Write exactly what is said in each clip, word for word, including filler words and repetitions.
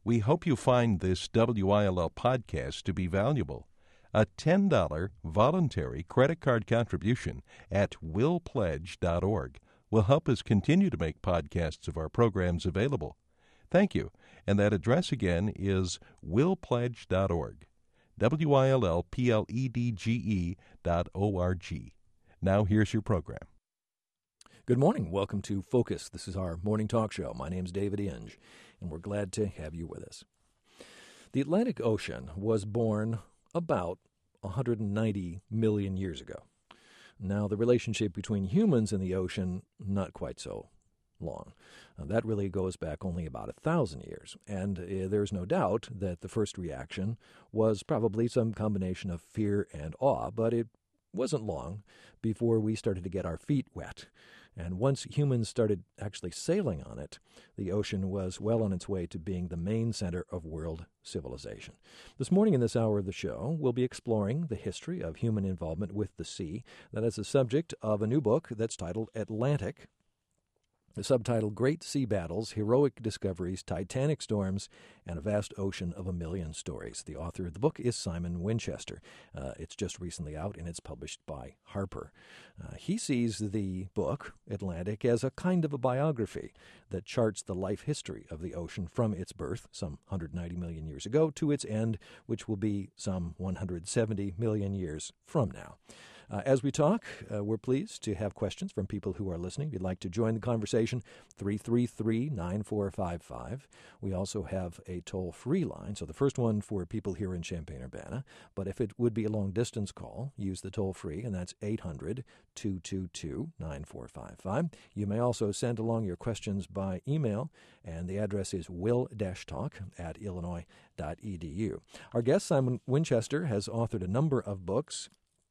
We hope you find this W I L L podcast to be valuable. A ten dollars voluntary credit card contribution at will pledge dot org will help us continue to make podcasts of our programs available. Thank you. And that address again is will pledge dot org. W I L L P L E D G E dot O R G. Now here's your program. Good morning. Welcome to Focus. This is our morning talk show. My name's David Inge, and we're glad to have you with us. The Atlantic Ocean was born about one hundred ninety million years ago. Now, the relationship between humans and the ocean, not quite so long. Uh, that really goes back only about a thousand years, and uh, there's no doubt that the first reaction was probably some combination of fear and awe, but it wasn't long before we started to get our feet wet. And once humans started actually sailing on it, the ocean was well on its way to being the main center of world civilization. This morning in this hour of the show, we'll be exploring the history of human involvement with the sea. That is the subject of a new book that's titled Atlantic. The subtitle, Great Sea Battles, Heroic Discoveries, Titanic Storms, and a Vast Ocean of a Million Stories. The author of the book is Simon Winchester. Uh, it's just recently out, and it's published by Harper. Uh, he sees the book, Atlantic, as a kind of a biography that charts the life history of the ocean from its birth, some one hundred ninety million years ago, to its end, which will be some one hundred seventy million years from now. Uh, as we talk, uh, we're pleased to have questions from people who are listening. If you'd like to join the conversation, three three three, nine four five five. We also have a toll-free line, so the first one for people here in Champaign-Urbana. But if it would be a long-distance call, use the toll-free, and that's eight hundred, two two two, nine four five five. You may also send along your questions by email, and the address is will dash talk at illinois dot e d u. Our guest, Simon Winchester, has authored a number of books.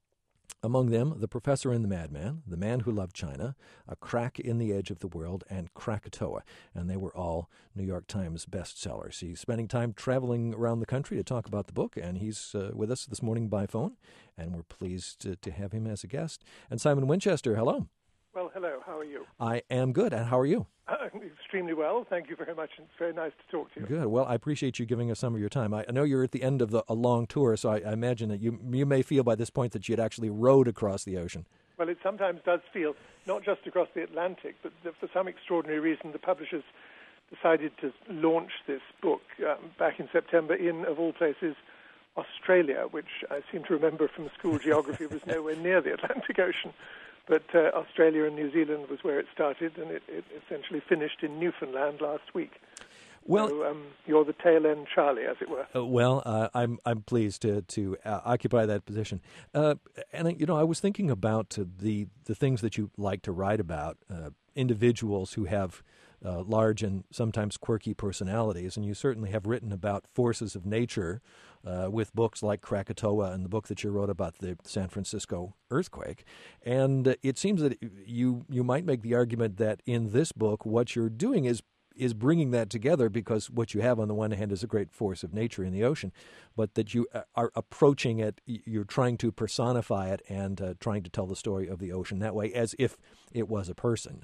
Among them, The Professor and the Madman, The Man Who Loved China, A Crack in the Edge of the World, and Krakatoa. And they were all New York Times bestsellers. He's spending time traveling around the country to talk about the book, and he's uh, with us this morning by phone, and we're pleased to, to have him as a guest. And Simon Winchester, hello. Well, hello. How are you? I am good. And how are you? Uh, extremely well. Thank you very much. It's very nice to talk to you. Good. Well, I appreciate you giving us some of your time. I, I know you're at the end of the, a long tour, so I, I imagine that you you may feel by this point that you had actually rowed across the ocean. Well, it sometimes does feel, not just across the Atlantic, but the, for some extraordinary reason, the publishers decided to launch this book um, back in September in, of all places, Australia, which I seem to remember from school geography was nowhere near the Atlantic Ocean. But uh, Australia and New Zealand was where it started, and it, it essentially finished in Newfoundland last week. Well, so, um, you're the tail end Charlie, as it were. Uh, well, uh, I'm I'm pleased to to uh, occupy that position. Uh, and you know, I was thinking about uh, the the things that you like to write about, uh, individuals who have uh, large and sometimes quirky personalities, and you certainly have written about forces of nature uh, with books like Krakatoa and the book that you wrote about the San Francisco earthquake. And uh, it seems that you you might make the argument that in this book, what you're doing is is bringing that together, because what you have on the one hand is a great force of nature in the ocean, but that you are approaching it, you're trying to personify it and uh, trying to tell the story of the ocean that way as if it was a person.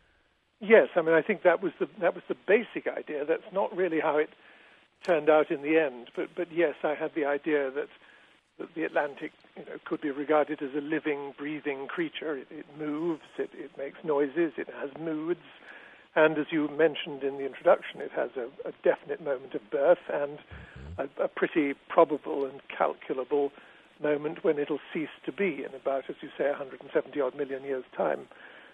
Yes, I mean, I think that was the that was the basic idea. That's not really how it turned out in the end, but but yes, I had the idea that, that the Atlantic, you know, could be regarded as a living, breathing creature. It, it moves, it, it makes noises, it has moods. And as you mentioned in the introduction, it has a, a definite moment of birth and a, a pretty probable and calculable moment when it'll cease to be in about, as you say, one hundred seventy odd million years' time.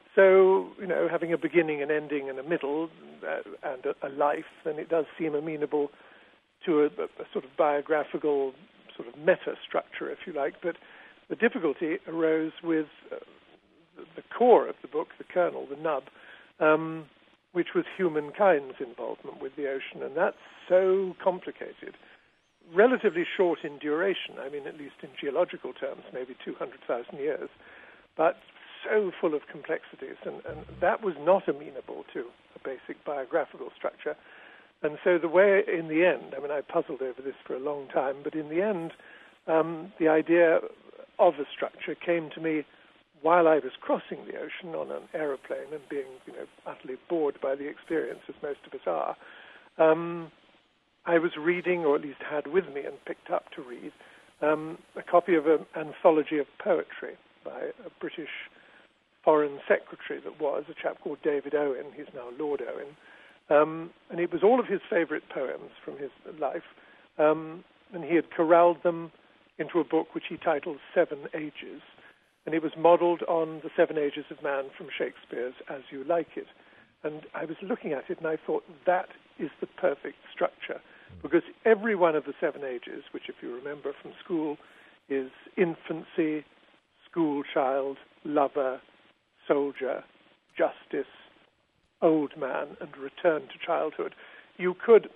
So, you know, having a beginning, an ending, and a middle, uh, and a, a life, then it does seem amenable to a, a sort of biographical sort of meta-structure, if you like. But the difficulty arose with uh, the, the core of the book, the kernel, the nub, um, which was humankind's involvement with the ocean, and that's so complicated. Relatively short in duration, I mean, at least in geological terms, maybe two hundred thousand years, but so full of complexities, and, and that was not amenable to a basic biographical structure. And so the way, in the end, I mean, I puzzled over this for a long time, but in the end, um, the idea of a structure came to me while I was crossing the ocean on an aeroplane and being, you know, utterly bored by the experience, as most of us are. Um, I I was reading, or at least had with me and picked up to read, um, a copy of an anthology of poetry by a British Foreign Secretary that was, a chap called David Owen. He's now Lord Owen. Um, and it was all of his favorite poems from his life. Um, and he had corralled them into a book which he titled Seven Ages. And it was modeled on the Seven Ages of Man from Shakespeare's As You Like It. And I was looking at it and I thought, that is the perfect structure. Because every one of the seven ages, which if you remember from school, is infancy, school child, lover, soldier, justice, old man, and return to childhood. You could,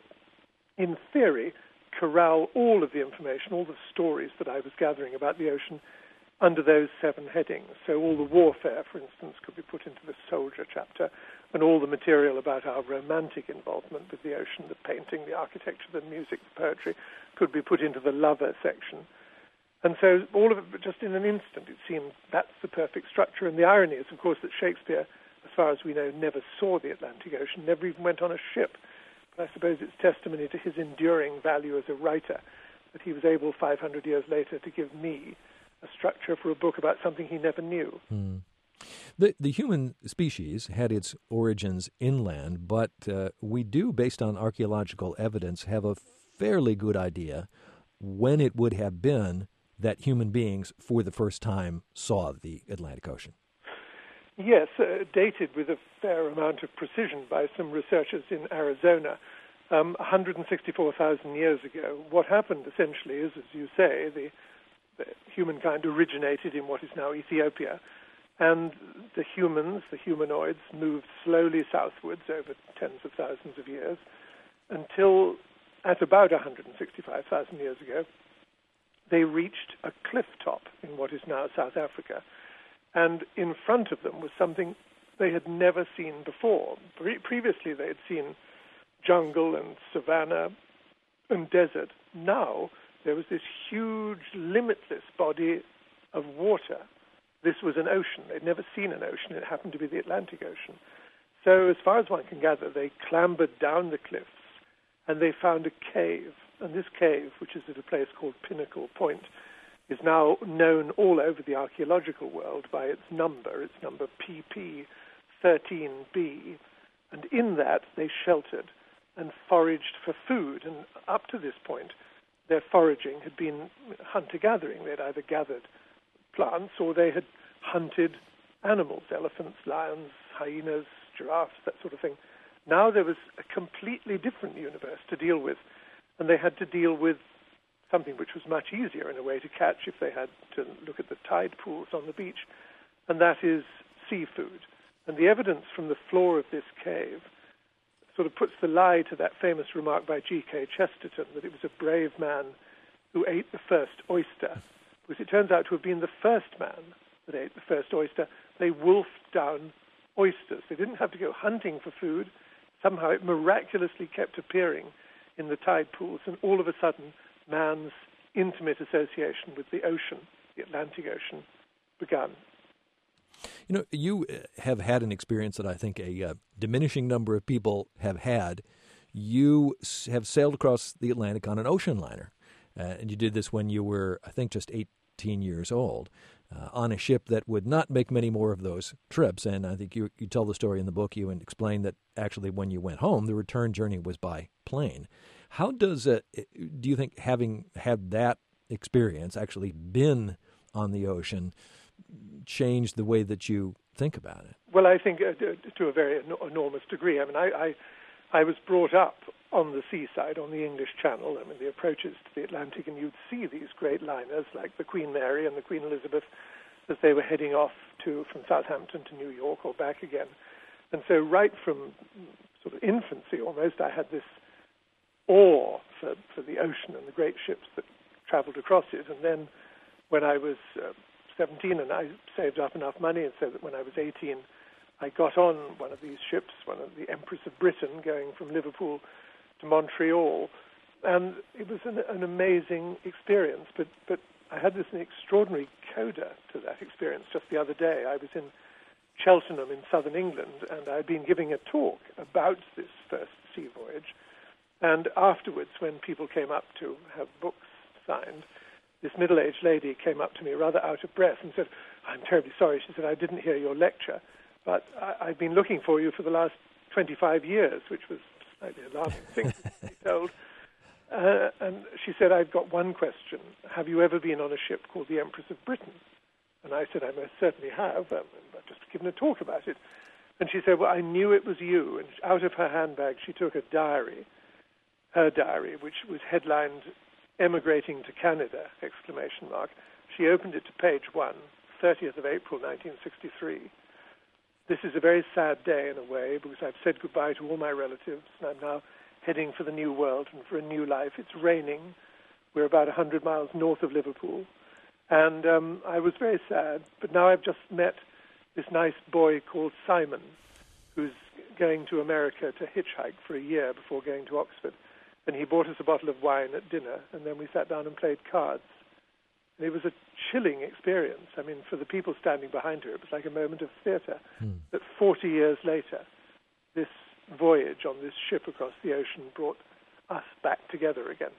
in theory, corral all of the information, all the stories that I was gathering about the ocean under those seven headings. So all the warfare, for instance, could be put into the soldier chapter, and all the material about our romantic involvement with the ocean, the painting, the architecture, the music, the poetry, could be put into the lover section. And so all of it, just in an instant, it seemed that's the perfect structure. And the irony is, of course, that Shakespeare, as far as we know, never saw the Atlantic Ocean, never even went on a ship. But I suppose it's testimony to his enduring value as a writer that he was able five hundred years later to give me a structure for a book about something he never knew. Hmm. The the human species had its origins inland, but uh, we do, based on archaeological evidence, have a fairly good idea when it would have been that human beings, for the first time, saw the Atlantic Ocean. Yes, uh, dated with a fair amount of precision by some researchers in Arizona, um, one hundred sixty-four thousand years ago. What happened, essentially, is, as you say, the, the humankind originated in what is now Ethiopia, and the humans, the humanoids, moved slowly southwards over tens of thousands of years until, at about one hundred sixty-five thousand years ago, they reached a cliff top in what is now South Africa. And in front of them was something they had never seen before. Pre- previously, they had seen jungle and savanna and desert. Now, there was this huge, limitless body of water. This was an ocean. They'd never seen an ocean. It happened to be the Atlantic Ocean. So, as far as one can gather, they clambered down the cliffs, and they found a cave. And this cave, which is at a place called Pinnacle Point, is now known all over the archaeological world by its number, its number P P thirteen B. And in that, they sheltered and foraged for food. And up to this point, their foraging had been hunter-gathering. They'd either gathered plants or they had hunted animals, elephants, lions, hyenas, giraffes, that sort of thing. Now there was a completely different universe to deal with, and they had to deal with something which was much easier in a way to catch if they had to look at the tide pools on the beach, and that is seafood. And the evidence from the floor of this cave sort of puts the lie to that famous remark by G K Chesterton that it was a brave man who ate the first oyster, because it turns out to have been the first man that ate the first oyster. They wolfed down oysters. They didn't have to go hunting for food. Somehow it miraculously kept appearing in the tide pools, and all of a sudden man's intimate association with the ocean, the Atlantic Ocean, began. You know, you have had an experience that I think a uh, diminishing number of people have had. You have sailed across the Atlantic on an ocean liner, uh, and you did this when you were, I think, just eighteen years old, uh, on a ship that would not make many more of those trips. And I think you, you tell the story in the book, you and explain that actually when you went home, the return journey was by plane. How does it, do you think having had that experience, actually been on the ocean, change the way that you think about it? Well, I think uh, to a very en- enormous degree. I mean, I, I I was brought up on the seaside, on the English Channel, I mean, the approaches to the Atlantic, and you'd see these great liners like the Queen Mary and the Queen Elizabeth as they were heading off to from Southampton to New York or back again. And so right from sort of infancy almost, I had this awe for, for the ocean and the great ships that traveled across it. And then when I was uh, seventeen and I saved up enough money, and so that when I was eighteen, I got on one of these ships, one of the Empress of Britain, going from Liverpool to Montreal. And it was an, an amazing experience. But, but I had this extraordinary coda to that experience just the other day. I was in Cheltenham in southern England, and I'd been giving a talk about this first sea voyage. And afterwards, when people came up to have books signed, this middle-aged lady came up to me rather out of breath and said, "I'm terribly sorry." She said, "I didn't hear your lecture, but I, I've been looking for you for the last twenty-five years," which was a slightly alarming thing to be told. Uh, and she said, "I've got one question. Have you ever been on a ship called the Empress of Britain?" And I said, "I most certainly have. Um, I've just given a talk about it." And she said, "Well, I knew it was you." And out of her handbag, she took a diary, her diary, which was headlined, "Emigrating to Canada!" exclamation mark. She opened it to page one, thirtieth of April, nineteen sixty-three. This is a very sad day in a way, because I've said goodbye to all my relatives, and I'm now heading for the new world and for a new life. It's raining. We're about one hundred miles north of Liverpool. And um, I was very sad, but now I've just met this nice boy called Simon, who's going to America to hitchhike for a year before going to Oxford. And he bought us a bottle of wine at dinner, and then we sat down and played cards. And it was a chilling experience. I mean, for the people standing behind her, it was like a moment of theatre. Hmm. That forty years later, this voyage on this ship across the ocean brought us back together again.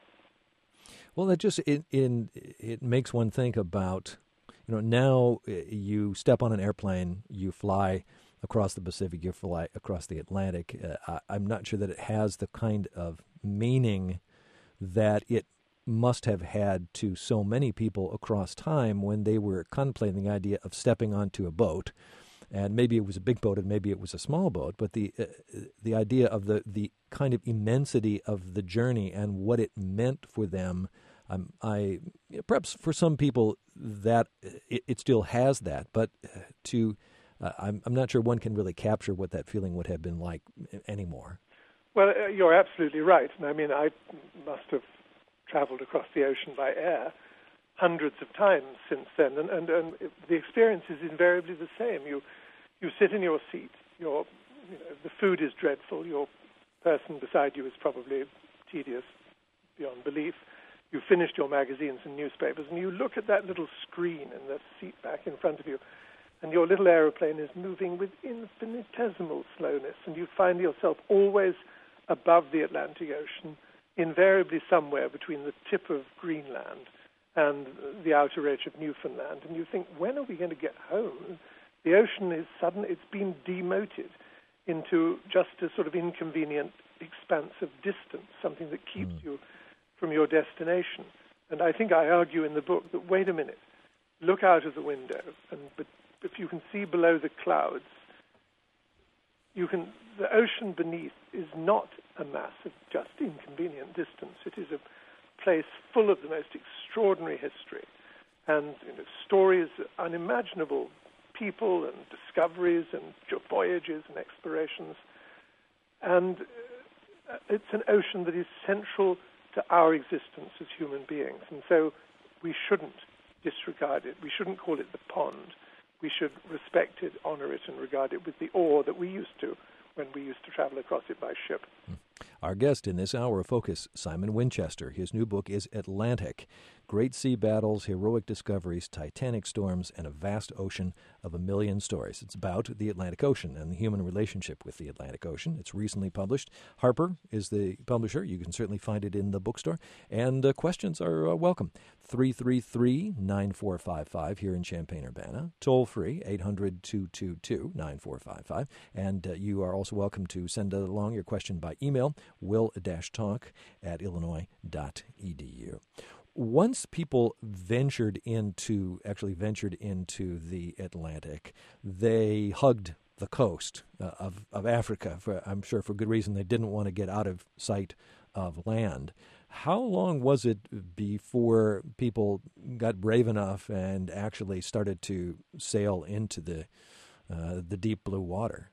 Well, that just it, in, it makes one think about, you know, now you step on an airplane, you fly across the Pacific, you fly across the Atlantic. Uh, I'm not sure that it has the kind of meaning that it must have had to so many people across time when they were contemplating the idea of stepping onto a boat. And maybe it was a big boat and maybe it was a small boat, but the uh, the idea of the, the kind of immensity of the journey and what it meant for them, um, I perhaps for some people that it, it still has that, but to uh, I'm I'm not sure one can really capture what that feeling would have been like anymore. Well, uh, you're absolutely right, and I mean I must have traveled across the ocean by air hundreds of times since then, and and, and the experience is invariably the same. You You sit in your seat, your, you know, the food is dreadful, your person beside you is probably tedious beyond belief. You've finished your magazines and newspapers, and you look at that little screen in the seat back in front of you, and your little aeroplane is moving with infinitesimal slowness, and you find yourself always above the Atlantic Ocean, invariably somewhere between the tip of Greenland and the outer edge of Newfoundland, and you think, when are we going to get home? The ocean is sudden, it's been demoted into just a sort of inconvenient expanse of distance, something that keeps mm. you from your destination. And I think I argue in the book that, wait a minute, look out of the window, and but if you can see below the clouds, you can. The ocean beneath is not a mass of just inconvenient distance. It is a place full of the most extraordinary history and, you know, stories, unimaginable people and discoveries and voyages and explorations. And it's an ocean that is central to our existence as human beings. And so we shouldn't disregard it. We shouldn't call it the pond. We should respect it, honor it, and regard it with the awe that we used to when we used to travel across it by ship. Our guest in this hour of focus, Simon Winchester. His new book is Atlantic: Great Sea Battles, Heroic Discoveries, Titanic Storms, and a Vast Ocean of a Million Stories. It's about the Atlantic Ocean and the human relationship with the Atlantic Ocean. It's recently published. Harper is the publisher. You can certainly find it in the bookstore. And uh, questions are uh, welcome. three three three, nine four five five here in Champaign-Urbana. Toll free, eight hundred, two two two, nine four five five. And uh, you are also welcome to send along your question by email, will-talk at illinois dot e d u. Once people ventured into, actually ventured into the Atlantic, they hugged the coast uh, of, of Africa, for, I'm sure for good reason. They didn't want to get out of sight of land. How long was it before people got brave enough and actually started to sail into the uh, the deep blue water?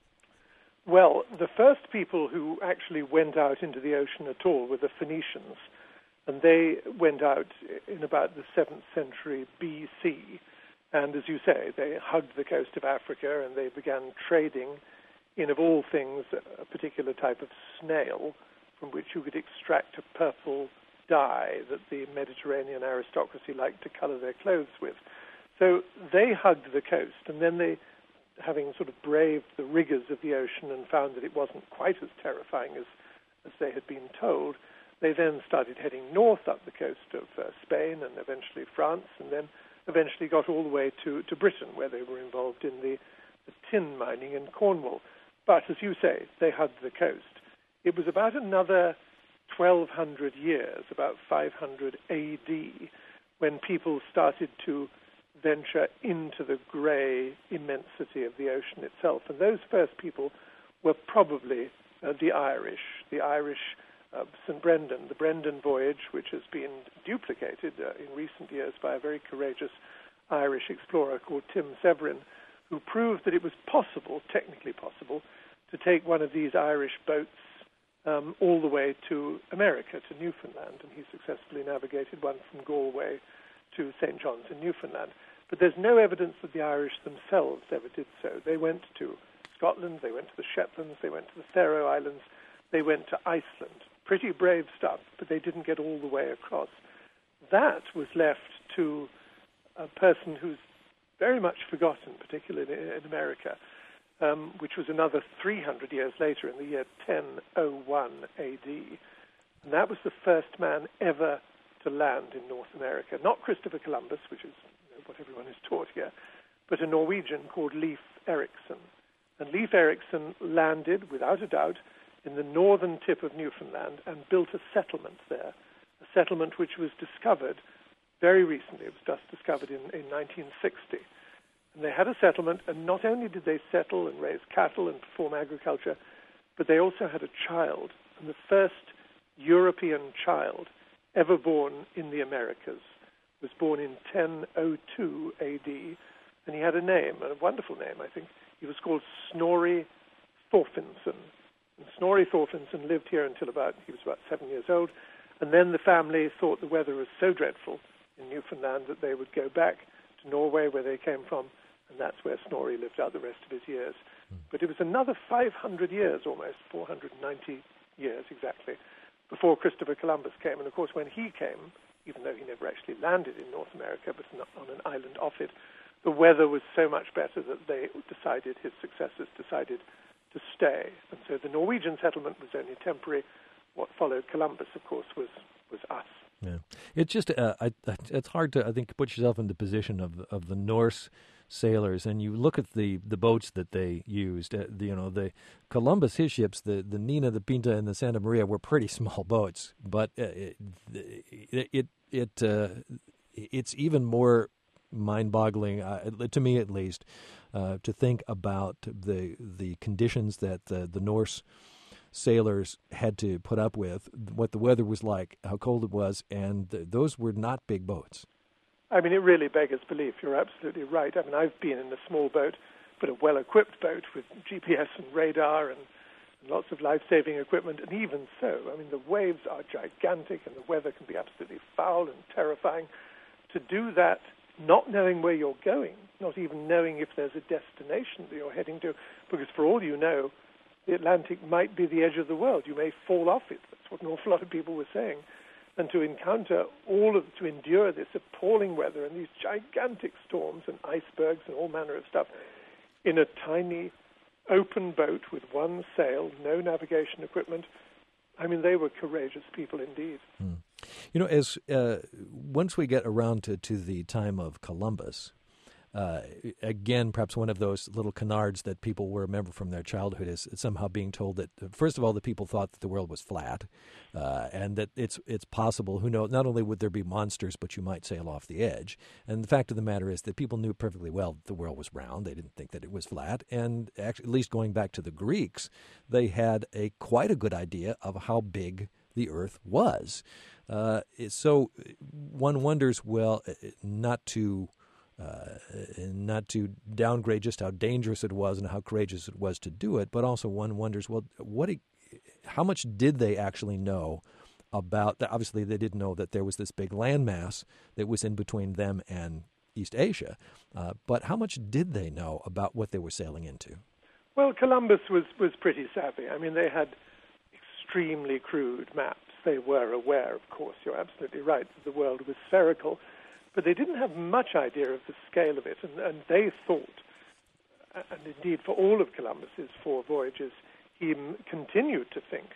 Well, the first people who actually went out into the ocean at all were the Phoenicians, and they went out in about the seventh century B C. And as you say, they hugged the coast of Africa and they began trading in, of all things, a particular type of snail from which you could extract a purple dye that the Mediterranean aristocracy liked to color their clothes with. So they hugged the coast, and then they, having sort of braved the rigors of the ocean and found that it wasn't quite as terrifying as, as they had been told, they then started heading north up the coast of uh, Spain and eventually France, and then eventually got all the way to, to Britain, where they were involved in the, the tin mining in Cornwall. But, as you say, they hugged the coast. It was about another twelve hundred years, about five hundred A D, when people started to venture into the grey immensity of the ocean itself. And those first people were probably uh, the Irish, the Irish uh, Saint Brendan, the Brendan voyage, which has been duplicated uh, in recent years by a very courageous Irish explorer called Tim Severin, who proved that it was possible, technically possible, to take one of these Irish boats um, all the way to America, to Newfoundland, and he successfully navigated one from Galway to Saint John's in Newfoundland. But there's no evidence that the Irish themselves ever did so. They went to Scotland, they went to the Shetlands, they went to the Faroe Islands, they went to Iceland. Pretty brave stuff, but they didn't get all the way across. That was left to a person who's very much forgotten, particularly in America, um, which was another three hundred years later in the year ten oh one A D. And that was the first man ever to land in North America. Not Christopher Columbus, which is you know, what everyone is taught here, but a Norwegian called Leif Erikson. And Leif Erikson landed, without a doubt, in the northern tip of Newfoundland and built a settlement there, a settlement which was discovered very recently. It was just discovered in, in nineteen sixty. And they had a settlement, and not only did they settle and raise cattle and perform agriculture, but they also had a child, and the first European child ever born in the Americas was born in ten oh two A D, and he had a name, a wonderful name, I think. He was called Snorri Thorfinnsson. And Snorri Thorfinnsson lived here until about, he was about seven years old, and then the family thought the weather was so dreadful in Newfoundland that they would go back to Norway, where they came from, and that's where Snorri lived out the rest of his years. Mm. But it was another five hundred years, almost, four hundred ninety years exactly, before Christopher Columbus came. And of course, when he came, even though he never actually landed in North America, but on an island off it, the weather was so much better that they decided, his successors decided to stay. And so the Norwegian settlement was only temporary. What followed Columbus, of course, was, was us. Yeah, it's just uh, I, it's hard to I think put yourself in the position of of the Norse sailors, and you look at the, the boats that they used. Uh, the, you know, the Columbus, his ships, the, the Nina, the Pinta, and the Santa Maria were pretty small boats, but uh, it it it, it uh, it's even more mind-boggling uh, to me, at least, uh, to think about the the conditions that uh, the Norse sailors had to put up with, what the weather was like, how cold it was, and th- those were not big boats. I mean, it really beggars belief. You're absolutely right. I mean, I've been in a small boat, but a well-equipped boat with G P S and radar and, and lots of life-saving equipment, and even so, I mean, the waves are gigantic and the weather can be absolutely foul and terrifying. To do that, not knowing where you're going, not even knowing if there's a destination that you're heading to, because for all you know, the Atlantic might be the edge of the world. You may fall off it. That's what an awful lot of people were saying. And to encounter all of, to endure this appalling weather and these gigantic storms and icebergs and all manner of stuff in a tiny open boat with one sail, no navigation equipment, I mean, they were courageous people indeed. Hmm. You know, as uh, once we get around to, to the time of Columbus, Uh, again, perhaps one of those little canards that people will remember from their childhood is somehow being told that, first of all, the people thought that the world was flat, uh, and that it's it's possible, who knows, not only would there be monsters, but you might sail off the edge. And the fact of the matter is that people knew perfectly well the world was round. They didn't think that it was flat. And actually, at least going back to the Greeks, they had a quite a good idea of how big the earth was. Uh, so one wonders, well, not to... Uh, not to downgrade just how dangerous it was and how courageous it was to do it, but also one wonders, well, what, how much did they actually know about that? Obviously, they didn't know that there was this big landmass that was in between them and East Asia, uh, but how much did they know about what they were sailing into? Well, Columbus was, was pretty savvy. I mean, they had extremely crude maps. They were aware, of course, you're absolutely right, that the world was spherical, but they didn't have much idea of the scale of it, and, and they thought, and indeed for all of Columbus's four voyages, he m- continued to think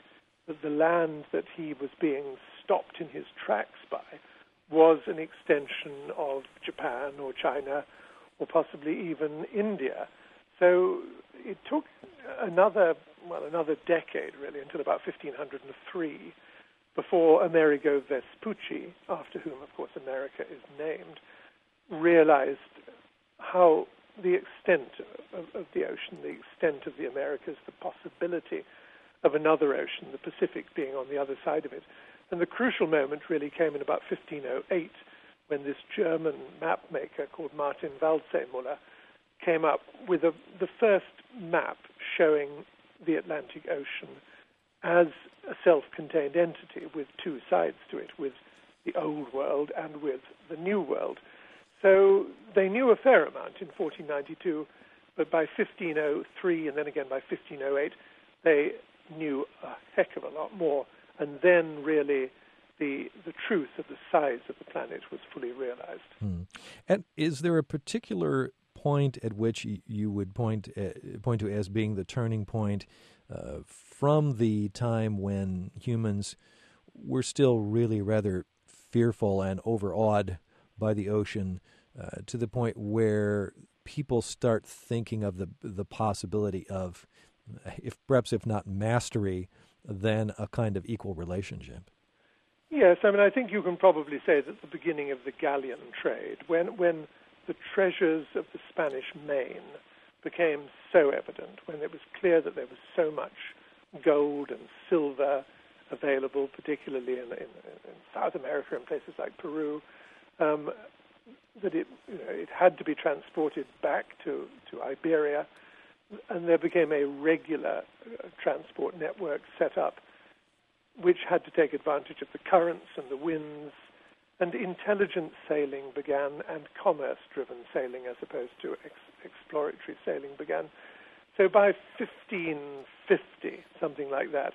that the land that he was being stopped in his tracks by was an extension of Japan or China or possibly even India. So it took another, well, another decade, really, until about fifteen oh three, before Amerigo Vespucci, after whom, of course, America is named, realized how the extent of, of the ocean, the extent of the Americas, the possibility of another ocean, the Pacific being on the other side of it. And the crucial moment really came in about fifteen oh eight, when this German map maker called Martin Waldseemüller came up with a, the first map showing the Atlantic Ocean as a self-contained entity with two sides to it, with the Old World and with the New World. So they knew a fair amount in fourteen ninety-two, but by fifteen oh three and then again by fifteen oh eight, they knew a heck of a lot more. And then really the the truth of the size of the planet was fully realized. Hmm. And is there a particular point at which you would point uh, point to as being the turning point uh, from the time when humans were still really rather fearful and overawed by the ocean uh, to the point where people start thinking of the the possibility of, if perhaps if not mastery, then a kind of equal relationship? Yes, I mean, I think you can probably say that the beginning of the galleon trade, when when the treasures of the Spanish Main became so evident, when it was clear that there was so much gold and silver available, particularly in, in, in South America and places like Peru, um, that it, you know, it had to be transported back to, to Iberia, and there became a regular uh, transport network set up, which had to take advantage of the currents and the winds, and intelligent sailing began, and commerce-driven sailing as opposed to ex- exploratory sailing began. So by fifteen fifty, something like that,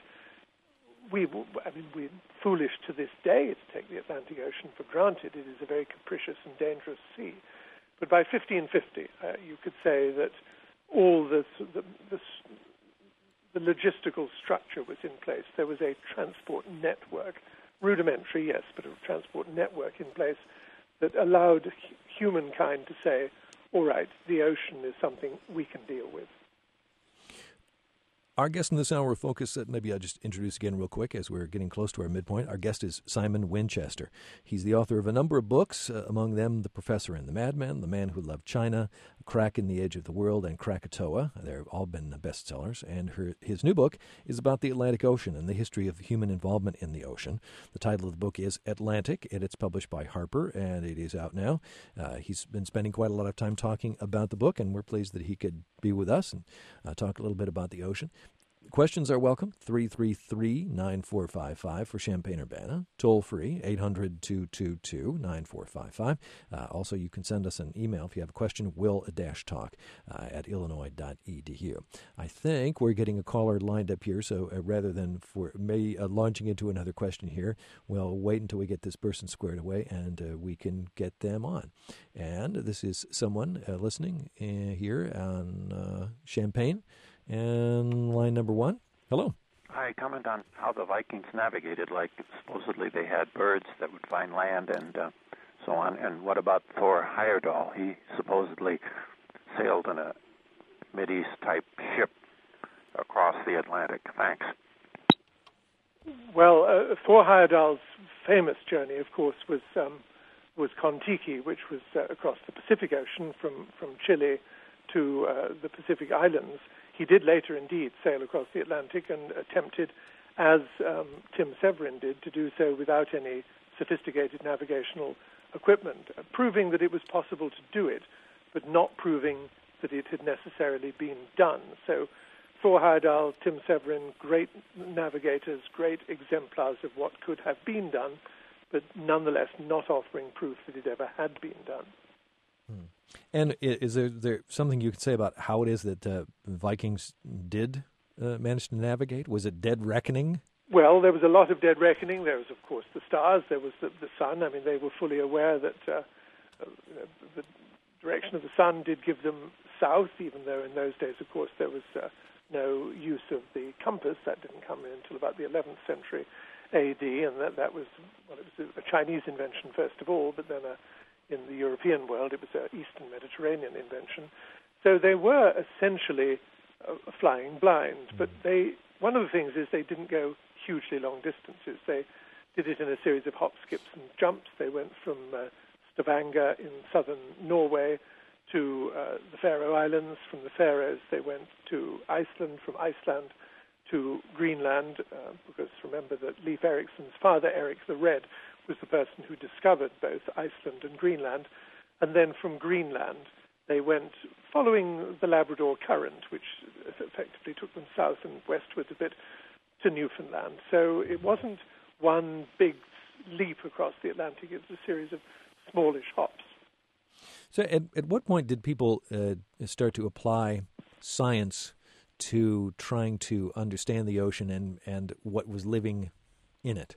we, I mean, we're foolish to this day to take the Atlantic Ocean for granted. It is a very capricious and dangerous sea. But by fifteen fifty, uh, you could say that all this, the, the, the logistical structure was in place. There was a transport network, rudimentary, yes, but a transport network in place that allowed hu- humankind to say, all right, the ocean is something we can deal with. Our guest in this hour of Focus, uh, maybe I'll just introduce again real quick as we're getting close to our midpoint. Our guest is Simon Winchester. He's the author of a number of books, uh, among them The Professor and the Madman, The Man Who Loved China, Crack in the Edge of the World, and Krakatoa. They've all been bestsellers. And her, his new book is about the Atlantic Ocean and the history of human involvement in the ocean. The title of the book is Atlantic, and it's published by Harper, and it is out now. Uh, he's been spending quite a lot of time talking about the book, and we're pleased that he could be with us and uh, talk a little bit about the ocean. Questions are welcome, three three three, nine four five five for Champaign-Urbana, toll-free, eight hundred, two two two, nine four five five. Uh, also, you can send us an email if you have a question, will-talk uh, at illinois dot e d u. I think we're getting a caller lined up here, so uh, rather than for me uh, launching into another question here, we'll wait until we get this person squared away and uh, we can get them on. And this is someone uh, listening uh, here on uh, Champaign. And line number one. Hello. Hi, comment on how the Vikings navigated. Like, supposedly they had birds that would find land and uh, so on. And what about Thor Heyerdahl? He supposedly sailed in a Mideast-type ship across the Atlantic. Thanks. Well, uh, Thor Heyerdahl's famous journey, of course, was um, was Kon-Tiki, which was uh, across the Pacific Ocean from, from Chile to uh, the Pacific Islands. He did later, indeed, sail across the Atlantic and attempted, as um, Tim Severin did, to do so without any sophisticated navigational equipment, uh, proving that it was possible to do it, but not proving that it had necessarily been done. So Thor Heyerdahl, Tim Severin, great navigators, great exemplars of what could have been done, but nonetheless not offering proof that it ever had been done. Hmm. And is there, there something you could say about how it is that uh, Vikings did uh, manage to navigate? Was it dead reckoning? Well, there was a lot of dead reckoning. There was, of course, the stars. There was the, the sun. I mean, they were fully aware that uh, uh, the direction of the sun did give them south, even though in those days, of course, there was uh, no use of the compass. That didn't come in until about the eleventh century A D, and that, that was, well, it was a Chinese invention first of all, but then a, in the European world it was an Eastern Mediterranean invention. So they were essentially uh, flying blind, but they, one of the things is they didn't go hugely long distances. They did it in a series of hops, skips, and jumps. They went from uh, Stavanger in southern Norway to uh, the Faroe Islands. From the Faroes, they went to Iceland. From Iceland to Greenland, uh, because remember that Leif Erikson's father, Erik the Red, was the person who discovered both Iceland and Greenland. And then from Greenland, they went following the Labrador Current, which effectively took them south and westwards a bit to Newfoundland. So it wasn't one big leap across the Atlantic. It was a series of smallish hops. So at, at what point did people uh, start to apply science to trying to understand the ocean and, and what was living in it?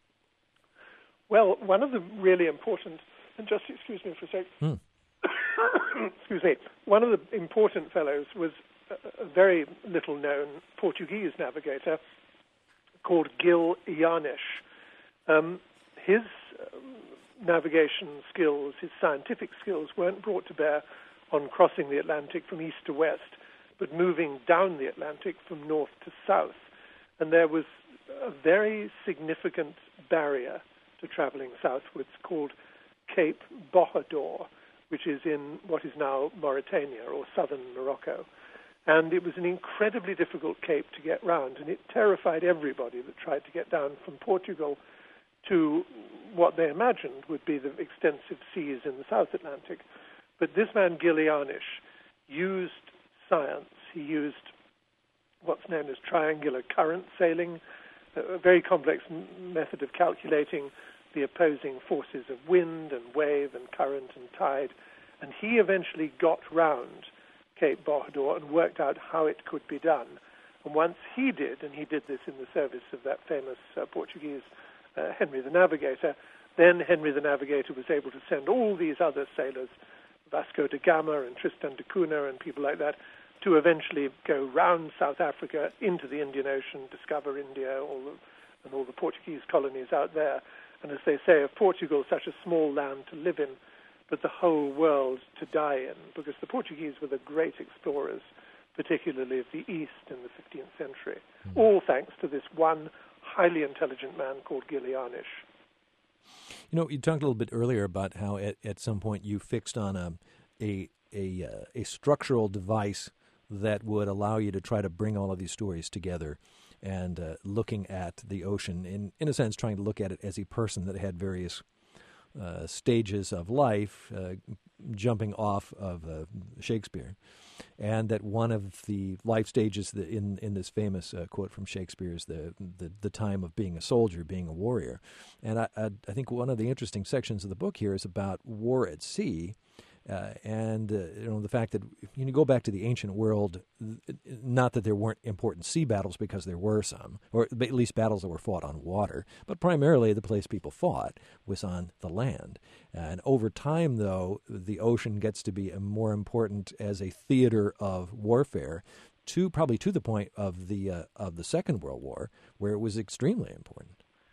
Well, one of the really important, and just excuse me for a sec, hmm. excuse me, one of the important fellows was a, a very little-known Portuguese navigator called Gil Yanes. Um, his um, navigation skills, his scientific skills, weren't brought to bear on crossing the Atlantic from east to west, but moving down the Atlantic from north to south. And there was a very significant barrier to traveling southwards called Cape Bojador, which is in what is now Mauritania or southern Morocco. And it was an incredibly difficult cape to get round, and it terrified everybody that tried to get down from Portugal to what they imagined would be the extensive seas in the South Atlantic. But this man, Gil Yanes, used science. He used what's known as triangular current sailing, a very complex m- method of calculating the opposing forces of wind and wave and current and tide. And he eventually got round Cape Bojador and worked out how it could be done. And once he did, and he did this in the service of that famous uh, Portuguese uh, Henry the Navigator, then Henry the Navigator was able to send all these other sailors, Vasco da Gama and Tristan da Cunha and people like that, to eventually go round South Africa into the Indian Ocean, discover India, all the, and all the Portuguese colonies out there. And as they say, of Portugal, such a small land to live in, but the whole world to die in, because the Portuguese were the great explorers, particularly of the East in the fifteenth century, mm. all thanks to this one highly intelligent man called Gil Yanes. You know, you talked a little bit earlier about how at, at some point you fixed on a a a, uh, a structural device that would allow you to try to bring all of these stories together, and uh, looking at the ocean, in, in a sense, trying to look at it as a person that had various uh, stages of life, uh, jumping off of uh, Shakespeare, and that one of the life stages that in, in this famous uh, quote from Shakespeare is the, the the time of being a soldier, being a warrior. And I, I, I think one of the interesting sections of the book here is about war at sea. Uh, and uh, you know, the fact that you go back to the ancient world, not that there weren't important sea battles, because there were some, or at least battles that were fought on water, but primarily the place people fought was on the land. And over time, though, the ocean gets to be more important as a theater of warfare, to probably to the point of the uh, of the Second World War, where it was extremely important.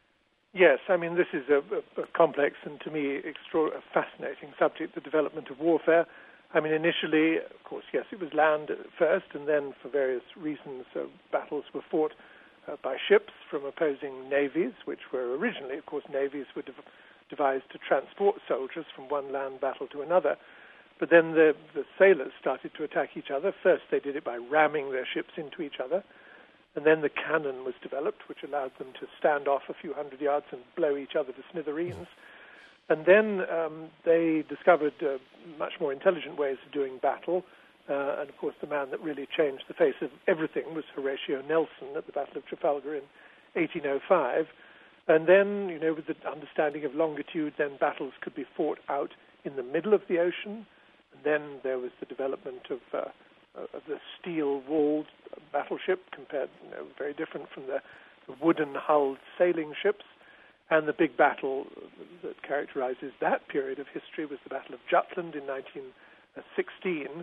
Yes, I mean, this is a, a, a complex and, to me, extra, a fascinating subject, the development of warfare. I mean, initially, of course, yes, it was land first, and then for various reasons, uh, battles were fought uh, by ships from opposing navies, which were originally, of course, navies were dev- devised to transport soldiers from one land battle to another. But then the, the sailors started to attack each other. First, they did it by ramming their ships into each other. And then the cannon was developed, which allowed them to stand off a few hundred yards and blow each other to smithereens. And then um, they discovered uh, much more intelligent ways of doing battle. Uh, and, of course, the man that really changed the face of everything was Horatio Nelson at the Battle of Trafalgar in eighteen oh five. And then, you know, with the understanding of longitude, then battles could be fought out in the middle of the ocean. And then there was the development of... Uh, of the steel-walled battleship, compared, you know, very different from the, the wooden-hulled sailing ships. And the big battle that characterizes that period of history was the Battle of Jutland in nineteen sixteen,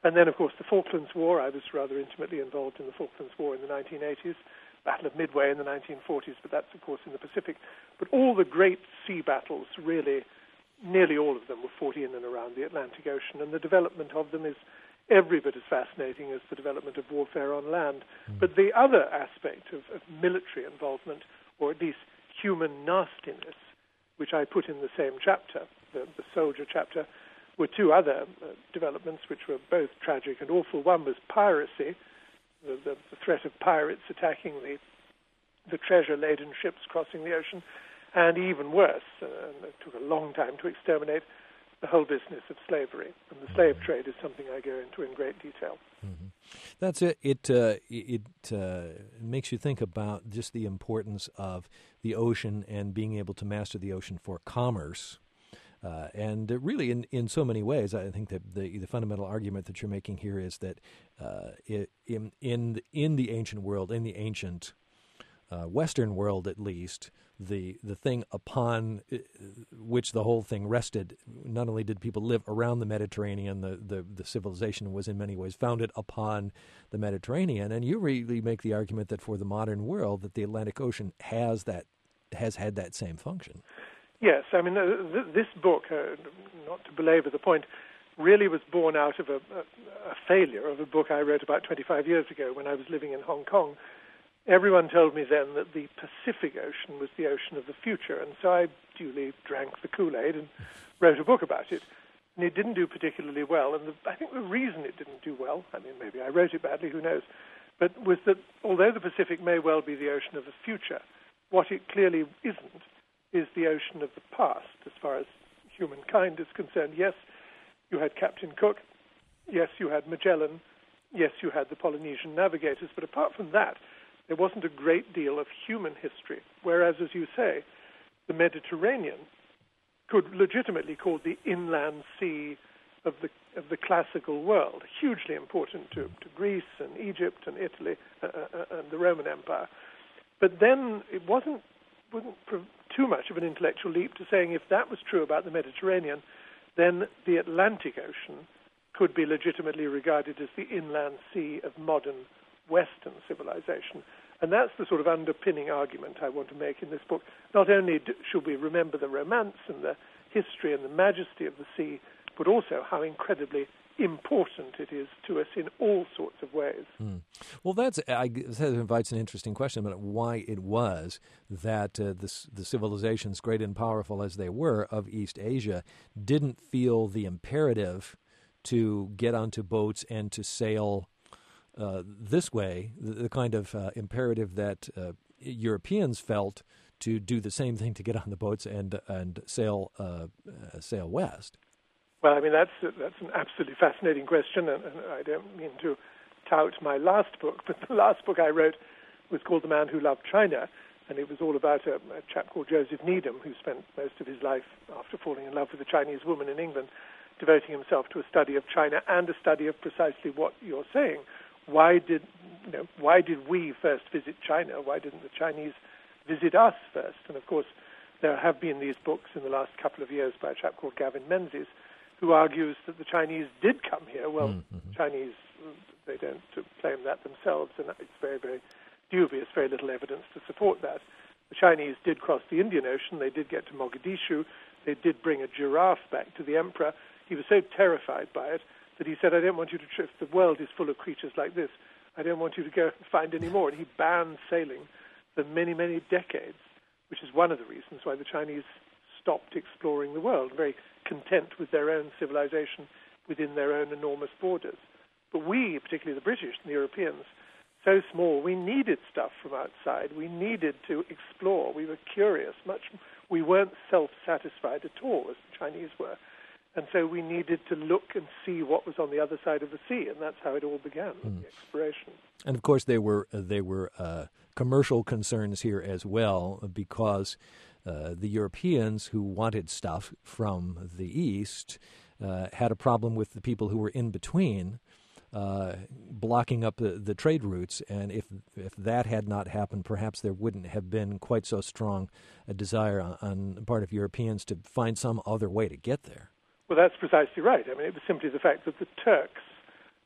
And then, of course, the Falklands War. I was rather intimately involved in the Falklands War in the nineteen eighties, Battle of Midway in the nineteen forties, but that's, of course, in the Pacific. But all the great sea battles, really, nearly all of them were fought in and around the Atlantic Ocean, and the development of them is every bit as fascinating as the development of warfare on land. Mm. But the other aspect of, of military involvement, or at least human nastiness, which I put in the same chapter, the, the soldier chapter, were two other uh, developments which were both tragic and awful. One was piracy, the, the, the threat of pirates attacking the, the treasure-laden ships crossing the ocean, and even worse, uh, and it took a long time to exterminate, the whole business of slavery. And the slave trade is something I go into in great detail. Mm-hmm. That's it. It uh, it uh, makes you think about just the importance of the ocean and being able to master the ocean for commerce. Uh, and uh, really, in, in so many ways, I think that the the fundamental argument that you're making here is that uh, it, in in in the ancient world, in the ancient uh, Western world at least, the the thing upon which the whole thing rested, not only did people live around the Mediterranean, the, the, the civilization was in many ways founded upon the Mediterranean, and you really make the argument that for the modern world that the Atlantic Ocean has that has had that same function. Yes, I mean, uh, th- this book, uh, not to belabor the point, really was born out of a, a, a failure of a book I wrote about twenty-five years ago when I was living in Hong Kong. Everyone told me then that the Pacific Ocean was the ocean of the future, and so I duly drank the Kool-Aid and wrote a book about it. And it didn't do particularly well, and the, I think the reason it didn't do well, I mean, maybe I wrote it badly, who knows, but was that although the Pacific may well be the ocean of the future, what it clearly isn't is the ocean of the past, as far as humankind is concerned. Yes, you had Captain Cook. Yes, you had Magellan. Yes, you had the Polynesian navigators. But apart from that, there wasn't a great deal of human history. Whereas, as you say, the Mediterranean could legitimately call the inland sea of the of the classical world, hugely important to, to Greece and Egypt and Italy uh, uh, and the Roman Empire. But then it wasn't wasn't too much of an intellectual leap to saying if that was true about the Mediterranean, then the Atlantic Ocean could be legitimately regarded as the inland sea of modern Western civilization. And that's the sort of underpinning argument I want to make in this book. Not only do, should we remember the romance and the history and the majesty of the sea, but also how incredibly important it is to us in all sorts of ways. Mm. Well, that's I, that invites an interesting question about why it was that uh, the, the civilizations, great and powerful as they were, of East Asia, didn't feel the imperative to get onto boats and to sail uh, this way, the, the kind of uh, imperative that uh, Europeans felt to do the same thing, to get on the boats and and sail uh, uh, sail west. Well, I mean, that's that's an absolutely fascinating question, and, and I don't mean to tout my last book, but the last book I wrote was called The Man Who Loved China, and it was all about a, a chap called Joseph Needham, who spent most of his life, after falling in love with a Chinese woman in England, devoting himself to a study of China and a study of precisely what you're saying. Why did, you know, why did we first visit China? Why didn't the Chinese visit us first? And, of course, there have been these books in the last couple of years by a chap called Gavin Menzies, who argues that the Chinese did come here. Well, mm-hmm. Chinese, they don't claim that themselves, and it's very, very dubious, very little evidence to support that. The Chinese did cross the Indian Ocean. They did get to Mogadishu. They did bring a giraffe back to the emperor. He was so terrified by it that he said, I don't want you to, if the world is full of creatures like this, I don't want you to go and find any more. And he banned sailing for many, many decades, which is one of the reasons why the Chinese stopped exploring the world, very content with their own civilization within their own enormous borders. But we, particularly the British and the Europeans, so small, we needed stuff from outside. We needed to explore. We were curious. Much. We weren't self-satisfied at all, as the Chinese were. And so we needed to look and see what was on the other side of the sea, and that's how it all began, mm. the exploration. And, of course, they were, uh, they were uh, commercial concerns here as well, because Uh, the Europeans who wanted stuff from the East uh, had a problem with the people who were in between, uh, blocking up the, the trade routes. And if if that had not happened, perhaps there wouldn't have been quite so strong a desire on, on the part of Europeans to find some other way to get there. Well, that's precisely right. I mean, it was simply the fact that the Turks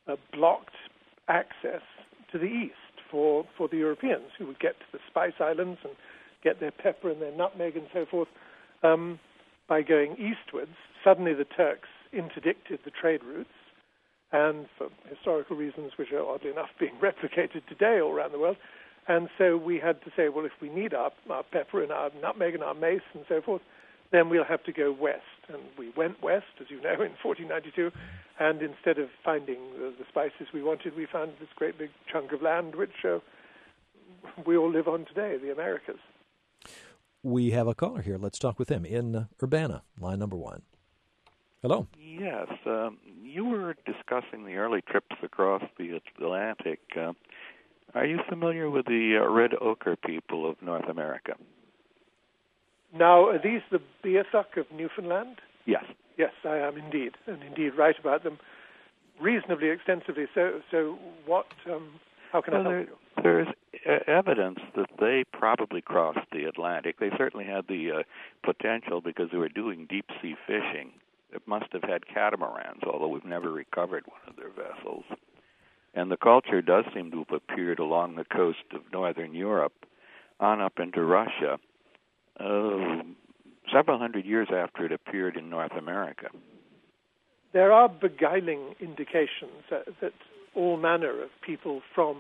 uh, blocked access to the east for, for the Europeans who would get to the Spice Islands and get their pepper and their nutmeg and so forth. Um, by going eastwards, suddenly the Turks interdicted the trade routes, and for historical reasons which are oddly enough being replicated today all around the world. And so we had to say, well, if we need our, our pepper and our nutmeg and our mace and so forth, then we'll have to go west. And we went west, as you know, in fourteen ninety-two, and instead of finding the, the spices we wanted, we found this great big chunk of land which uh, we all live on today, the Americas. We have a caller here. Let's talk with him in uh, Urbana, line number one. Hello. Yes, um, you were discussing the early trips across the Atlantic. Uh, are you familiar with the uh, Red Ochre people of North America? Now, are these the Beothuk of Newfoundland? Yes. Yes, I am indeed, and indeed write about them reasonably extensively. So, so what? Um, how can well, I help there, you? There's uh, evidence that they probably crossed the Atlantic. They certainly had the uh, potential because they were doing deep-sea fishing. It must have had catamarans, although we've never recovered one of their vessels. And the culture does seem to have appeared along the coast of northern Europe on up into Russia uh, several hundred years after it appeared in North America. There are beguiling indications that, that all manner of people from,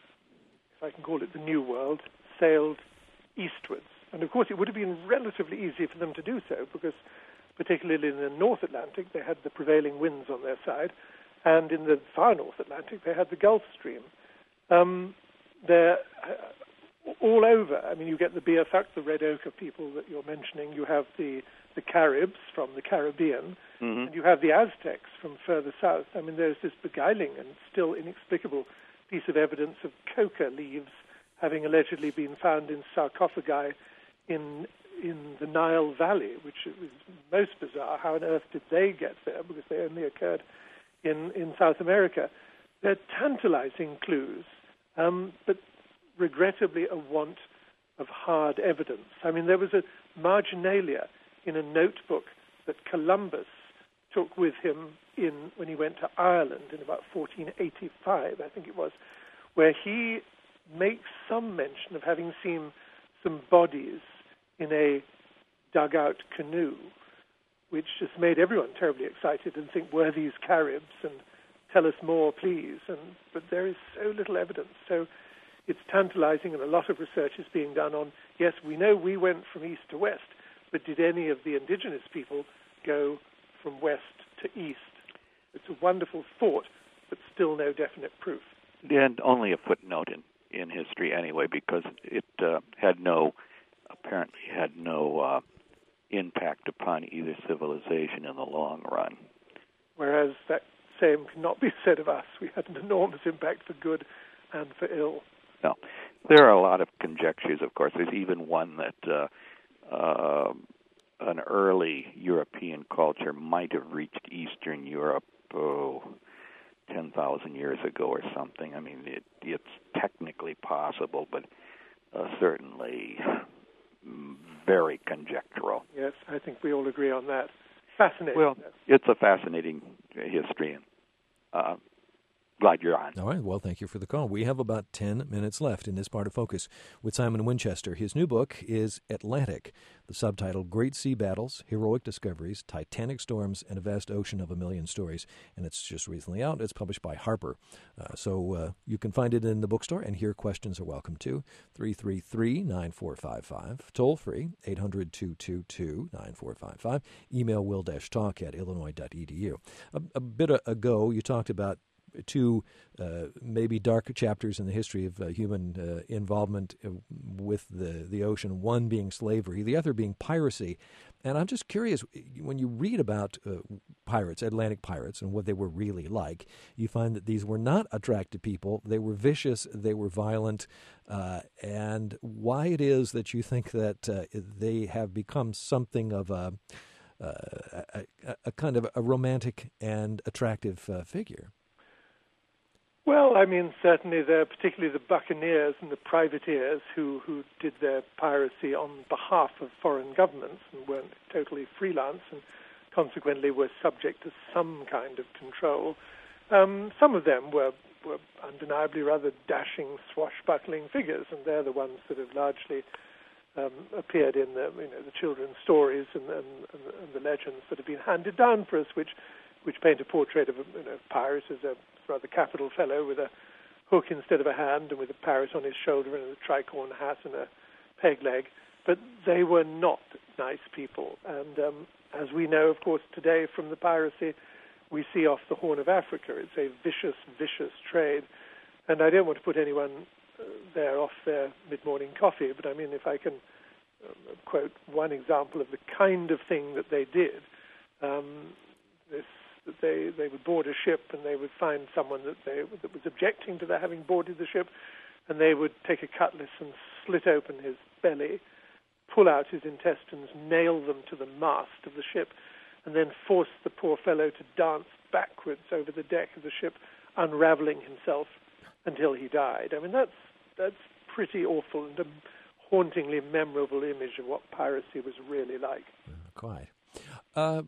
if I can call it the New World, sailed eastwards. And of course it would have been relatively easy for them to do so because particularly in the North Atlantic they had the prevailing winds on their side, and in the far North Atlantic they had the Gulf Stream. Um, they're uh, all over. I mean, you get the Beothuk, the Red Ochre people that you're mentioning. You have the, the Caribs from the Caribbean, mm-hmm. and you have the Aztecs from further south. I mean, there's this beguiling and still inexplicable piece of evidence of coca leaves having allegedly been found in sarcophagi in in the Nile Valley, which is most bizarre. How on earth did they get there? Because they only occurred in, in South America. They're tantalizing clues, um, but regrettably a want of hard evidence. I mean, there was a marginalia in a notebook that Columbus took with him in when he went to Ireland in about fourteen eighty-five, I think it was, where he makes some mention of having seen some bodies in a dugout canoe, which just made everyone terribly excited and think, were these Caribs? And tell us more, please. And but there is so little evidence. So it's tantalizing, and a lot of research is being done on, yes, we know we went from east to west, but did any of the indigenous people go from west to east? It's a wonderful thought, but still no definite proof. And only a footnote in, in history anyway, because it uh, had no... apparently had no uh, impact upon either civilization in the long run. Whereas that same cannot be said of us. We had an enormous impact for good and for ill. No. There are a lot of conjectures, of course. There's even one that uh, uh, an early European culture might have reached Eastern Europe, oh, ten thousand years ago or something. I mean, it, it's technically possible, but uh, certainly... very conjectural. Yes, I think we all agree on that. Fascinating. Well, it's a fascinating history, and uh, glad you're on. All right. Well, thank you for the call. We have about ten minutes left in this part of Focus with Simon Winchester. His new book is Atlantic, the subtitle Great Sea Battles, Heroic Discoveries, Titanic Storms, and a Vast Ocean of a Million Stories. And it's just recently out. It's published by Harper. Uh, so uh, you can find it in the bookstore, and here questions are welcome too. three three three, nine four five five, toll free, eight hundred, two two two, nine four five five. Email will-talk at illinois dot e d u. A, a bit ago, you talked about two uh, maybe dark chapters in the history of uh, human uh, involvement with the, the ocean, one being slavery, the other being piracy. And I'm just curious, when you read about uh, pirates, Atlantic pirates, and what they were really like, you find that these were not attractive people. They were vicious, they were violent, uh, and why it is that you think that uh, they have become something of a, uh, a, a, a kind of a romantic and attractive uh, figure. Well, I mean, certainly there are particularly the buccaneers and the privateers who, who did their piracy on behalf of foreign governments and weren't totally freelance and consequently were subject to some kind of control. Um, some of them were, were undeniably rather dashing, swashbuckling figures, and they're the ones that have largely um, appeared in the, you know, the children's stories and, and, and, and the legends that have been handed down for us, which which paint a portrait of a you know, Pyrrhus as a rather capital fellow with a hook instead of a hand and with a parrot on his shoulder and a tricorn hat and a peg leg. But they were not nice people. And um, as we know, of course, today from the piracy we see off the Horn of Africa, it's a vicious, vicious trade. And I don't want to put anyone uh, there off their mid-morning coffee, but I mean, if I can um, quote one example of the kind of thing that they did, um, this that they, they would board a ship and they would find someone that they that was objecting to their having boarded the ship, and they would take a cutlass and slit open his belly, pull out his intestines, nail them to the mast of the ship, and then force the poor fellow to dance backwards over the deck of the ship, unraveling himself until he died. I mean, that's that's pretty awful and a hauntingly memorable image of what piracy was really like. Quite. Uh,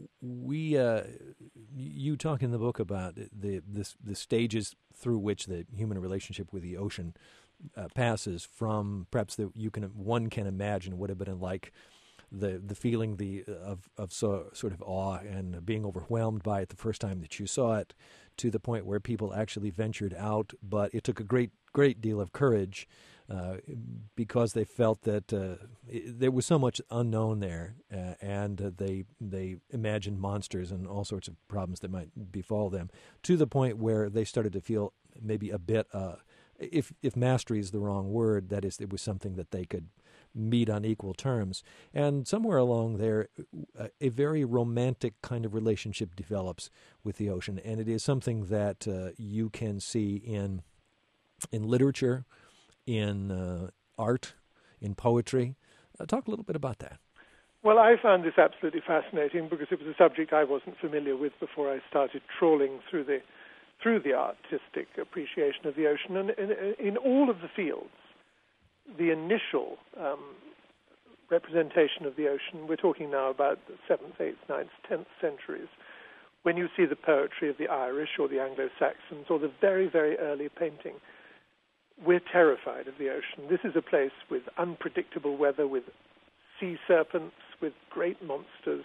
we, uh, you talk in the book about the, the the stages through which the human relationship with the ocean uh, passes from perhaps the you can one can imagine would have been like the the feeling the of of so, sort of awe and being overwhelmed by it the first time that you saw it, to the point where people actually ventured out, but it took a great great deal of courage. Uh, because they felt that uh, it, there was so much unknown there, uh, and uh, they they imagined monsters and all sorts of problems that might befall them, to the point where they started to feel maybe a bit, uh, if if mastery is the wrong word, that is, it was something that they could meet on equal terms. And somewhere along there, a, a very romantic kind of relationship develops with the ocean, and it is something that uh, you can see in in literature, in uh, art, in poetry. Uh, talk a little bit about that. Well, I found this absolutely fascinating because it was a subject I wasn't familiar with before I started trawling through the through the artistic appreciation of the ocean. And in, in all of the fields, the initial um, representation of the ocean, we're talking now about the seventh, eighth, ninth, tenth centuries, when you see the poetry of the Irish or the Anglo-Saxons or the very, very early painting, we're terrified of the ocean. This is a place with unpredictable weather, with sea serpents, with great monsters,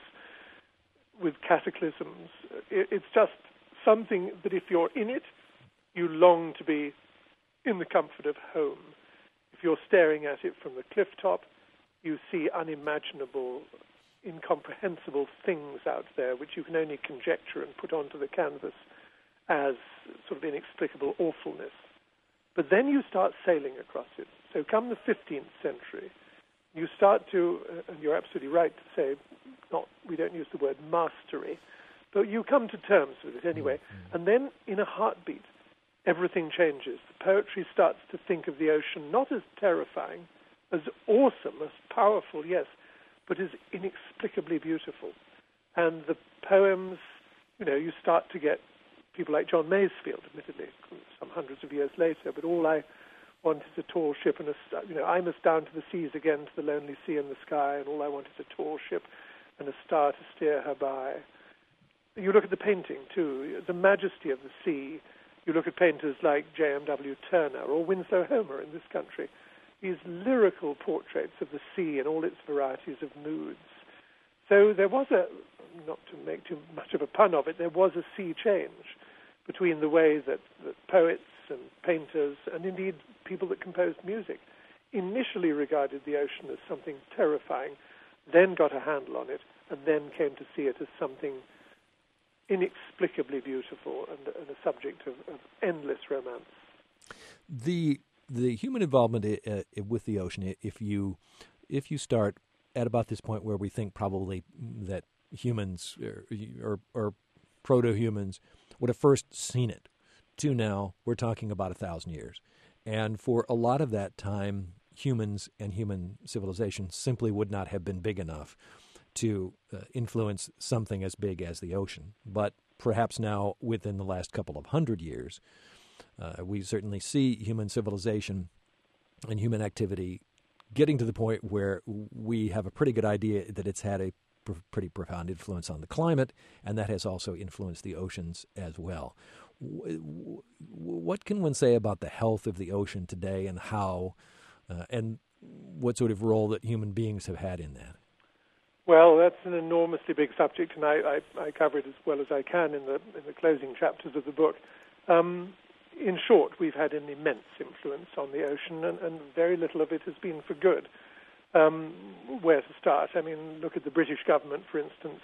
with cataclysms. It's just something that if you're in it, you long to be in the comfort of home. If you're staring at it from the cliff top, you see unimaginable, incomprehensible things out there which you can only conjecture and put onto the canvas as sort of inexplicable awfulness. But then you start sailing across it. So come the fifteenth century, you start to, and you're absolutely right to say, not we don't use the word mastery, but you come to terms with it anyway. Mm-hmm. And then in a heartbeat, everything changes. The poetry starts to think of the ocean not as terrifying, as awesome, as powerful, yes, but as inexplicably beautiful. And the poems, you know, you start to get people like John Masefield, admittedly, some hundreds of years later, but all I want is a tall ship and a, you know, I must down to the seas again, to the lonely sea and the sky, and all I want is a tall ship and a star to steer her by. You look at the painting, too, the majesty of the sea. You look at painters like J M W Turner or Winslow Homer in this country, these lyrical portraits of the sea and all its varieties of moods. So there was a, not to make too much of a pun of it, there was a sea change between the way that, that poets and painters, and indeed people that composed music, initially regarded the ocean as something terrifying, then got a handle on it, and then came to see it as something inexplicably beautiful and, and a subject of, of endless romance. The the human involvement uh, with the ocean, if you if you start at about this point where we think probably that humans or, or, or proto-humans would have first seen it, to now we're talking about a thousand years. And for a lot of that time, humans and human civilization simply would not have been big enough to uh, influence something as big as the ocean. But perhaps now, within the last couple of hundred years, uh, we certainly see human civilization and human activity getting to the point where we have a pretty good idea that it's had a pr- pretty profound influence on the climate, and that has also influenced the oceans as well. what can one say about the health of the ocean today, and how, uh, and what sort of role that human beings have had in that? Well, that's an enormously big subject, and I, I, I cover it as well as I can in the in the closing chapters of the book. Um, in short, we've had an immense influence on the ocean, and, and very little of it has been for good. Um, where to start? I mean, look at the British government, for instance,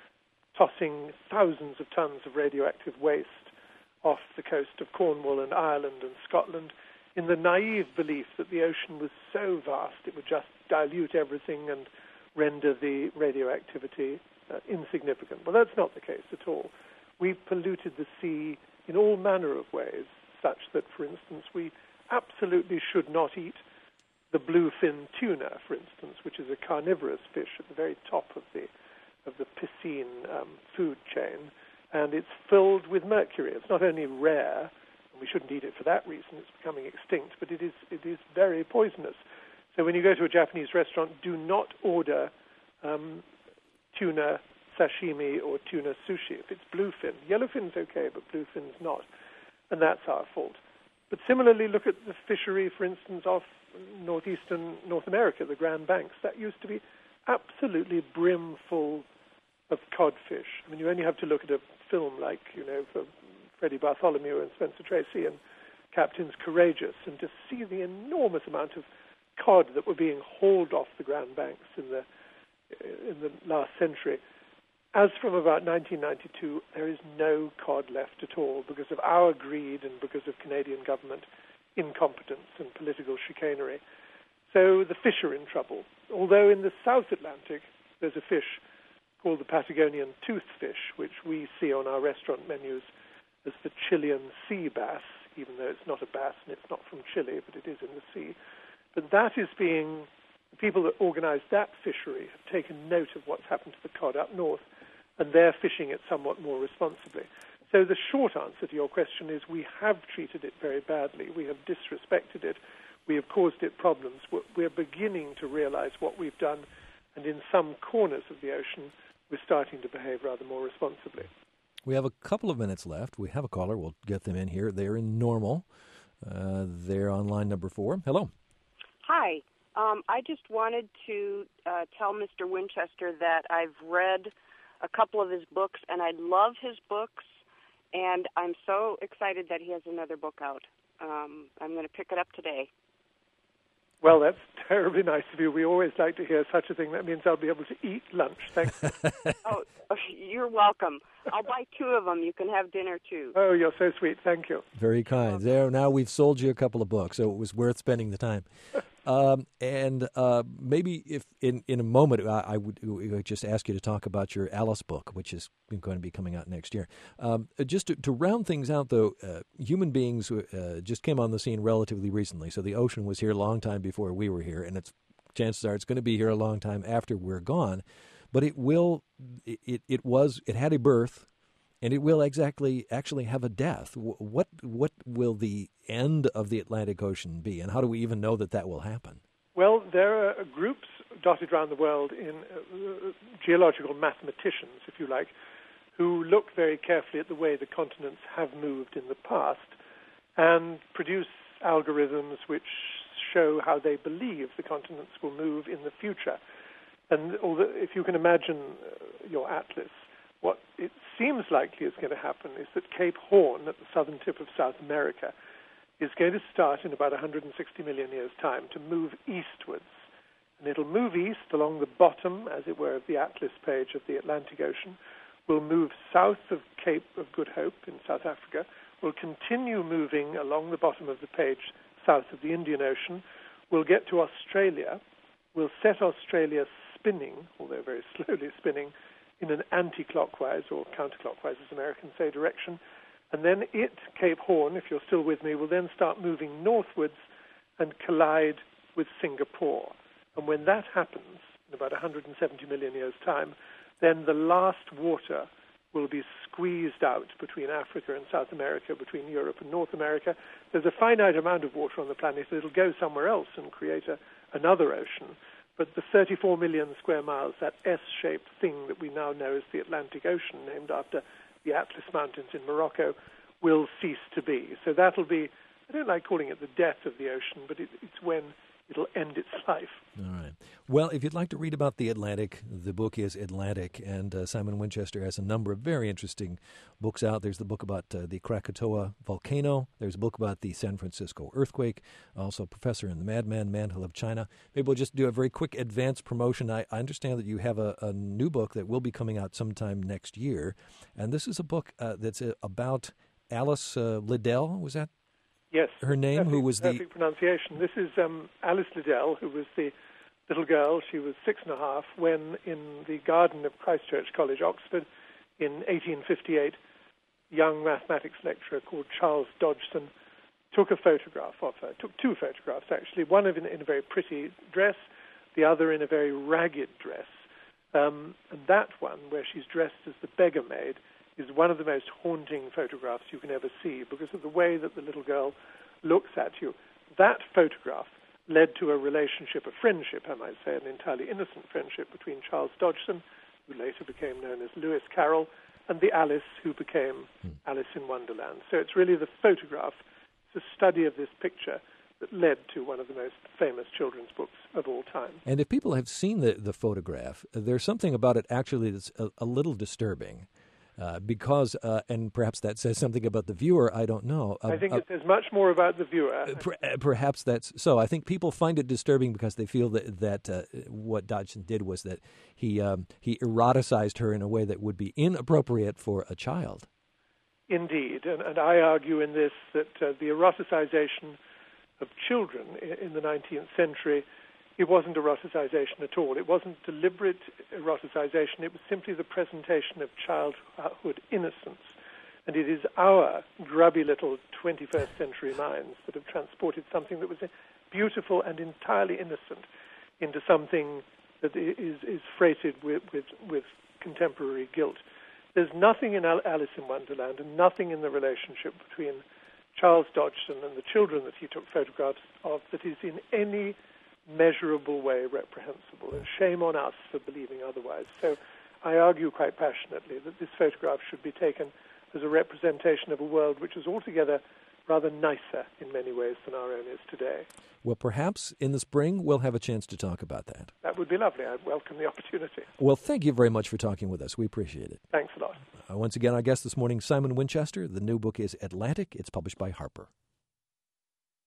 tossing thousands of tons of radioactive waste off the coast of Cornwall and Ireland and Scotland in the naive belief that the ocean was so vast it would just dilute everything and render the radioactivity uh, insignificant. Well, that's not the case at all. We've polluted the sea in all manner of ways, such that, for instance, we absolutely should not eat the bluefin tuna, for instance, which is a carnivorous fish at the very top of the of the piscine um, food chain, and it's filled with mercury. It's not only rare, and we shouldn't eat it for that reason, it's becoming extinct, but it is it is very poisonous. So when you go to a Japanese restaurant, do not order um, tuna sashimi or tuna sushi if it's bluefin. Yellowfin's okay, but bluefin's not, and that's our fault. But similarly, look at the fishery, for instance, off northeastern North America, the Grand Banks. That used to be absolutely brimful of codfish. I mean, you only have to look at a film like, you know, for Freddie Bartholomew and Spencer Tracy and Captains Courageous, and to see the enormous amount of cod that were being hauled off the Grand Banks in the in the last century. As from about nineteen ninety-two, there is no cod left at all because of our greed and because of Canadian government incompetence and political chicanery. So the fish are in trouble. Although in the South Atlantic, there's a fish called the Patagonian toothfish, which we see on our restaurant menus as the Chilean sea bass, even though it's not a bass and it's not from Chile, but it is in the sea. But that is being, the people that organized that fishery have taken note of what's happened to the cod up north, and they're fishing it somewhat more responsibly. So the short answer to your question is we have treated it very badly. We have disrespected it. We have caused it problems. We're beginning to realize what we've done, and in some corners of the ocean, we're starting to behave rather more responsibly. We have a couple of minutes left. We have a caller. We'll get them in here. They're in Normal. Uh, they're on line number four. Hello. Hi. Um, I just wanted to uh, tell Mister Winchester that I've read a couple of his books, and I love his books, and I'm so excited that he has another book out. Um, I'm going to pick it up today. Well, that's terribly nice of you. We always like to hear such a thing. That means I'll be able to eat lunch. Thanks. Oh, you're welcome. I'll buy two of them. You can have dinner, too. Oh, you're so sweet. Thank you. Very kind. There, now we've sold you a couple of books, so it was worth spending the time. Um, and uh, maybe if in, in a moment I, I would, would just ask you to talk about your Alice book, which is going to be coming out next year. Um, just to, to round things out, though, uh, human beings uh, just came on the scene relatively recently. So the ocean was here a long time before we were here, and it's chances are it's going to be here a long time after we're gone. But it will. It it was. It had a birth. And it will exactly actually have a death. What what will the end of the Atlantic Ocean be, and how do we even know that that will happen? Well, there are groups dotted around the world in uh, geological mathematicians, if you like, who look very carefully at the way the continents have moved in the past and produce algorithms which show how they believe the continents will move in the future. And although, if you can imagine uh, your atlas, what it seems likely is going to happen is that Cape Horn, at the southern tip of South America, is going to start in about one hundred sixty million years' time to move eastwards. And it'll move east along the bottom, as it were, of the atlas page of the Atlantic Ocean, will move south of Cape of Good Hope in South Africa, will continue moving along the bottom of the page south of the Indian Ocean, will get to Australia, will set Australia spinning, although very slowly spinning, in an anti-clockwise or counterclockwise, as Americans say, direction. And then it, Cape Horn, if you're still with me, will then start moving northwards and collide with Singapore. And when that happens, in about one hundred seventy million years' time, then the last water will be squeezed out between Africa and South America, between Europe and North America. There's a finite amount of water on the planet. It'll go somewhere else and create a, another ocean. But the thirty-four million square miles, that S-shaped thing that we now know as the Atlantic Ocean, named after the Atlas Mountains in Morocco, will cease to be. So that'll be, I don't like calling it the death of the ocean, but it, it's when it'll end its life. All right. Well, if you'd like to read about the Atlantic, the book is Atlantic, and uh, Simon Winchester has a number of very interesting books out. There's the book about uh, the Krakatoa volcano. There's a book about the San Francisco earthquake. Also, Professor and the Madman, Mantle of China. Maybe we'll just do a very quick advance promotion. I, I understand that you have a, a new book that will be coming out sometime next year, and this is a book uh, that's uh, about Alice uh, Liddell. Was that Yes, her name? perfect, Who was the perfect pronunciation? This is um, Alice Liddell, who was the little girl. She was six and a half when, in the garden of Christ Church College, Oxford, in eighteen fifty-eight, young mathematics lecturer called Charles Dodgson took a photograph of her. Took two photographs actually. One of in, in a very pretty dress, the other in a very ragged dress. Um, and that one, where she's dressed as the beggar maid, is one of the most haunting photographs you can ever see because of the way that the little girl looks at you. That photograph led to a relationship, a friendship, I might say, an entirely innocent friendship between Charles Dodgson, who later became known as Lewis Carroll, and the Alice who became hmm. Alice in Wonderland. So it's really the photograph, it's a study of this picture that led to one of the most famous children's books of all time. And if people have seen the, the photograph, there's something about it actually that's a, a little disturbing. Uh, because, uh, and perhaps that says something about the viewer, I don't know. Uh, I think uh, it says much more about the viewer. Per, perhaps that's so. I think people find it disturbing because they feel that, that uh, what Dodgson did was that he um, he eroticized her in a way that would be inappropriate for a child. Indeed, and, and I argue in this that uh, the eroticization of children in, in the nineteenth century, it wasn't eroticization at all. It wasn't deliberate eroticization. It was simply the presentation of childhood innocence. And it is our grubby little twenty-first century minds that have transported something that was beautiful and entirely innocent into something that is, is freighted with, with, with contemporary guilt. There's nothing in Alice in Wonderland and nothing in the relationship between Charles Dodgson and the children that he took photographs of that is in any measurable way reprehensible, and shame on us for believing otherwise. So I argue quite passionately that this photograph should be taken as a representation of a world which is altogether rather nicer in many ways than our own is today. Well, perhaps in the spring we'll have a chance to talk about that. That would be lovely. I'd welcome the opportunity. Well, thank you very much for talking with us. We appreciate it. Thanks a lot. Uh, once again, our guest this morning, Simon Winchester. The new book is Atlantic. It's published by Harper.